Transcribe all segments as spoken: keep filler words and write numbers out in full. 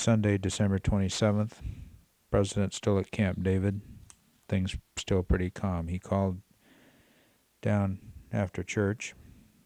Sunday, December twenty-seventh. President still at Camp David. Things still pretty calm. He called down after church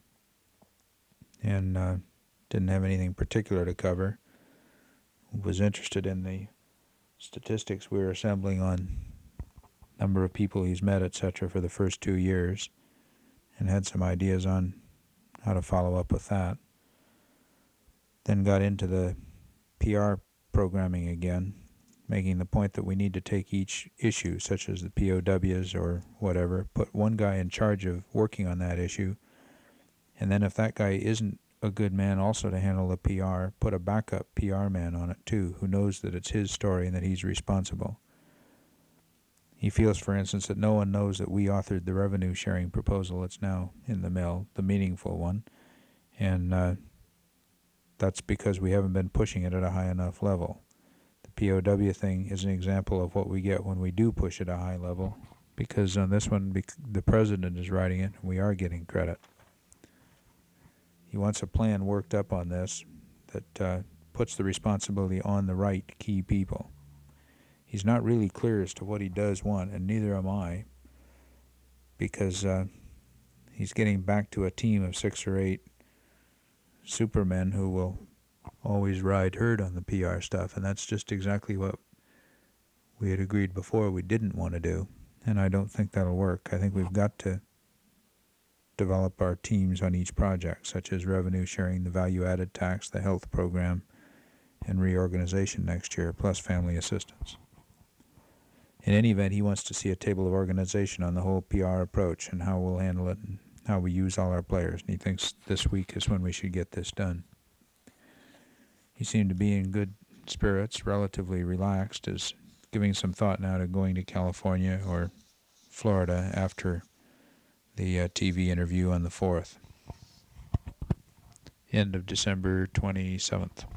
and uh, didn't have anything particular to cover. Was interested in the statistics we were assembling on number of people he's met, et cetera, for the first two years, and had some ideas on how to follow up with that. Then got into the P R programming again, making the point that we need to take each issue, such as the P O Ws or whatever, put one guy in charge of working on that issue, and then if that guy isn't a good man also to handle the P R, put a backup P R man on it too, who knows that it's his story and that he's responsible. He feels, for instance, that no one knows that we authored the revenue sharing proposal that's now in the mill, the meaningful one, and uh, that's because we haven't been pushing it at a high enough level. The P O W thing is an example of what we get when we do push at a high level, because on this one, the president is writing it, and we are getting credit. He wants a plan worked up on this that uh, puts the responsibility on the right key people. He's not really clear as to what he does want, and neither am I, because uh, he's getting back to a team of six or eight supermen who will always ride herd on the P R stuff, and that's just exactly what we had agreed before we didn't want to do, and I don't think that'll work. I think we've got to develop our teams on each project, such as revenue sharing, the value-added tax, the health program, and reorganization next year, plus family assistance. In any event, he wants to see a table of organization on the whole P R approach and how we'll handle it and how we use all our players, and he thinks this week is when we should get this done. He seemed to be in good spirits, relatively relaxed, is giving some thought now to going to California or Florida after the uh, T V interview on the fourth. End of December twenty-seventh.